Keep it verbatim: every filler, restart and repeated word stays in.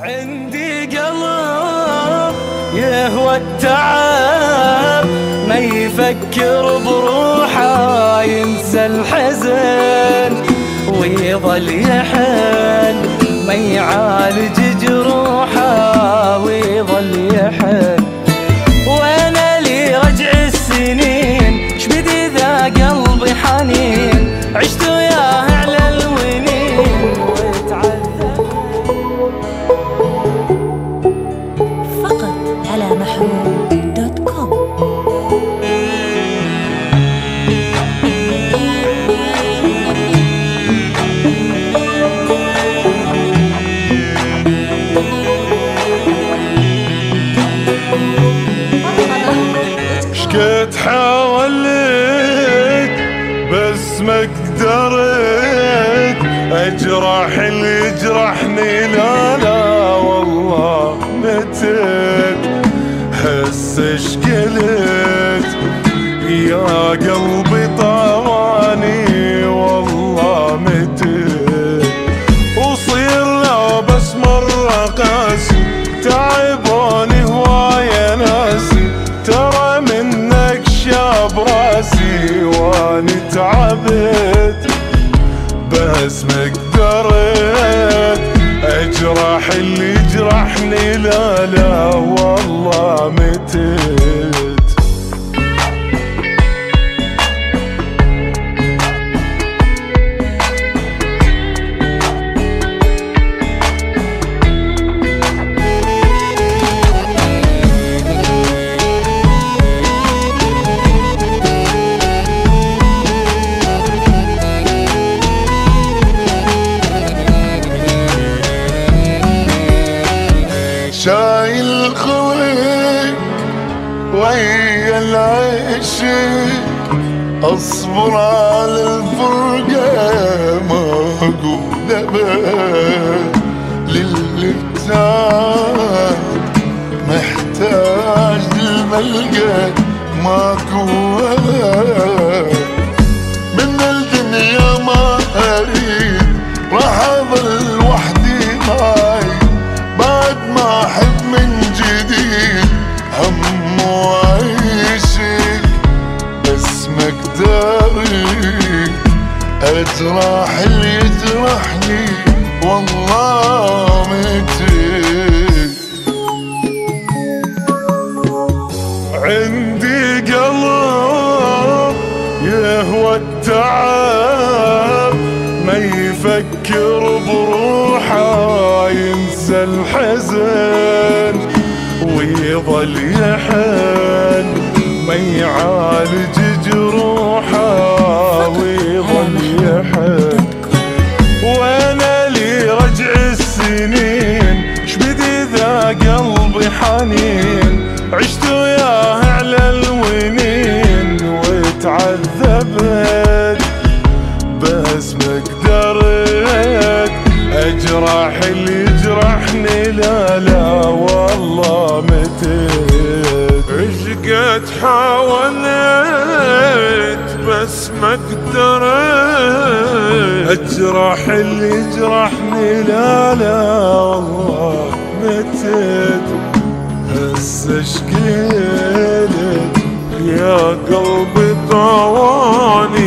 عندي قلب يهوى التعب، ما يفكر بروحه ينسى الحزن ويظل يحن، ما يعالج جروحه ويظل يحن. وانا لي رجع السنين شبد اذا قلبي حنين، عشت وياه على الونين وتعذب. فقط على محروم دوت كوم. شكيت حاولت بس ما قدرت اجرح اللي يجرحني، لا لا والله متت. هسه شقلت يا قلبي طواني والله متت. وصير لو بس مرة قاسي تعبوني هواية ناسي، ترى منك شاب راسي واني تعبت بس ما قدرت اجرح اللي يجرحني، لا لا والله متت. شايل خويك ويا العشق، اصبر على الفرقة ما اقول ابد. للي بتاعك محتاج للملقى ماكو ابد. من الدنيا ما اريد راح اظل وحدي معي، بعد ما احب من جديد هم وعيشك، بس ما اقدر اجرح اللي يجرحني والله متت. عندي قلب يهوى التعب، ما يفكر بروحه ينسى الحزن ويظل يحن، ما يعالج جروحه ويظل يحن. وانا لي رجع السنين شبد اذا قلبي حنين، عشت وياه على الونين وتعذبت بس ما قدرت اجرح اللي يجرحني، لا لا والله متت. عشقت حاولت بس ما قدرت اجرح اللي يجرحني، لا لا والله متت. هسه شقلت يا قلبي طواني